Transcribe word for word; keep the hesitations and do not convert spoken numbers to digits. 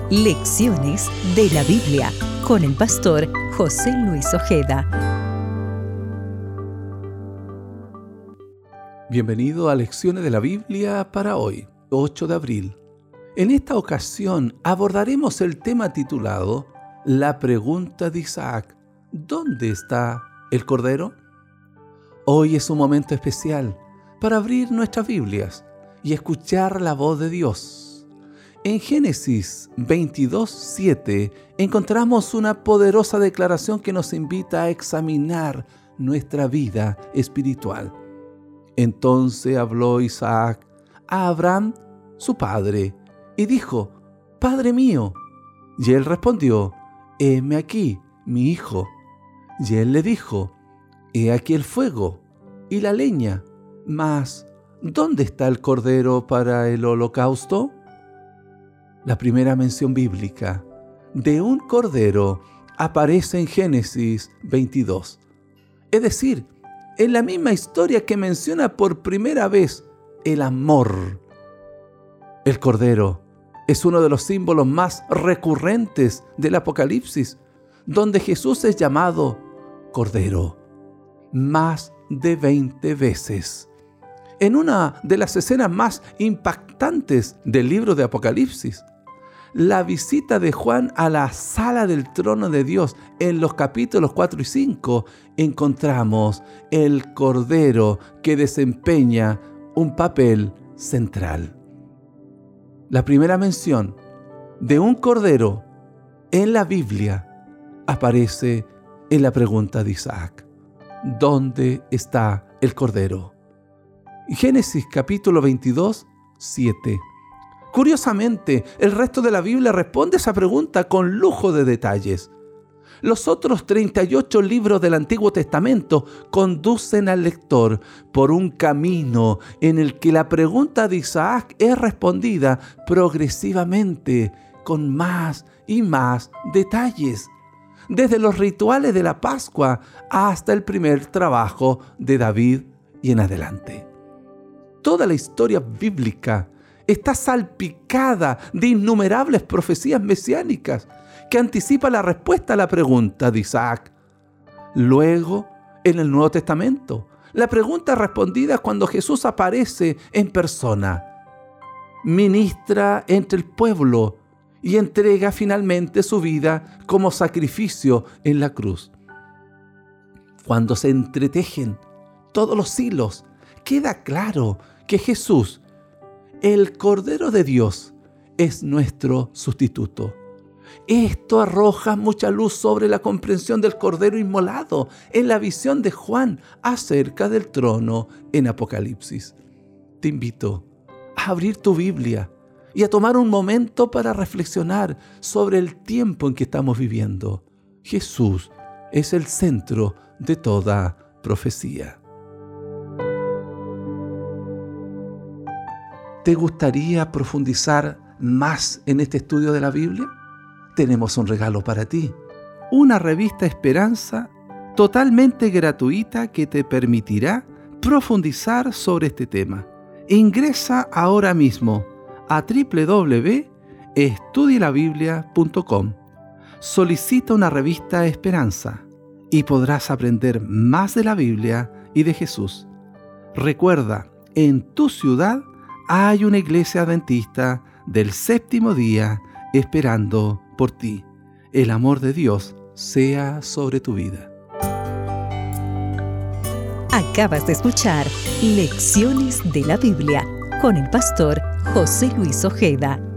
Lecciones de la Biblia con el pastor José Luis Ojeda. Bienvenido a Lecciones de la Biblia para hoy, ocho de abril. En esta ocasión abordaremos el tema titulado La pregunta de Isaac: ¿dónde está el Cordero? Hoy es un momento especial para abrir nuestras Biblias y escuchar la voz de Dios. En Génesis veintidós, siete encontramos una poderosa declaración que nos invita a examinar nuestra vida espiritual. Entonces habló Isaac a Abraham, su padre, y dijo: «Padre mío». Y él respondió: «Heme aquí, mi hijo». Y él le dijo: «He aquí el fuego y la leña, mas ¿dónde está el cordero para el holocausto?». La primera mención bíblica de un cordero aparece en Génesis veintidós. Es decir, en la misma historia que menciona por primera vez el amor. El cordero es uno de los símbolos más recurrentes del Apocalipsis, donde Jesús es llamado Cordero más de veinte veces. En una de las escenas más impactantes del libro de Apocalipsis, la visita de Juan a la sala del trono de Dios, en los capítulos cuatro y cinco, encontramos el Cordero que desempeña un papel central. La primera mención de un Cordero en la Biblia aparece en la pregunta de Isaac: ¿dónde está el Cordero? Génesis capítulo veintidós, siete. Curiosamente, el resto de la Biblia responde a esa pregunta con lujo de detalles. Los otros treinta y ocho libros del Antiguo Testamento conducen al lector por un camino en el que la pregunta de Isaac es respondida progresivamente con más y más detalles, desde los rituales de la Pascua hasta el primer trabajo de David y en adelante. Toda la historia bíblica está salpicada de innumerables profecías mesiánicas que anticipan la respuesta a la pregunta de Isaac. Luego, en el Nuevo Testamento, la pregunta respondida cuando Jesús aparece en persona, ministra entre el pueblo y entrega finalmente su vida como sacrificio en la cruz. Cuando se entretejen todos los hilos, queda claro que Jesús, el Cordero de Dios, es nuestro sustituto. Esto arroja mucha luz sobre la comprensión del Cordero inmolado en la visión de Juan acerca del trono en Apocalipsis. Te invito a abrir tu Biblia y a tomar un momento para reflexionar sobre el tiempo en que estamos viviendo. Jesús es el centro de toda profecía. ¿Te gustaría profundizar más en este estudio de la Biblia? Tenemos un regalo para ti. Una revista Esperanza totalmente gratuita que te permitirá profundizar sobre este tema. Ingresa ahora mismo a doble u doble u doble u punto estudie la biblia punto com. Solicita una revista Esperanza y podrás aprender más de la Biblia y de Jesús. Recuerda, en tu ciudad hay una iglesia adventista del séptimo día esperando por ti. El amor de Dios sea sobre tu vida. Acabas de escuchar Lecciones de la Biblia con el pastor José Luis Ojeda.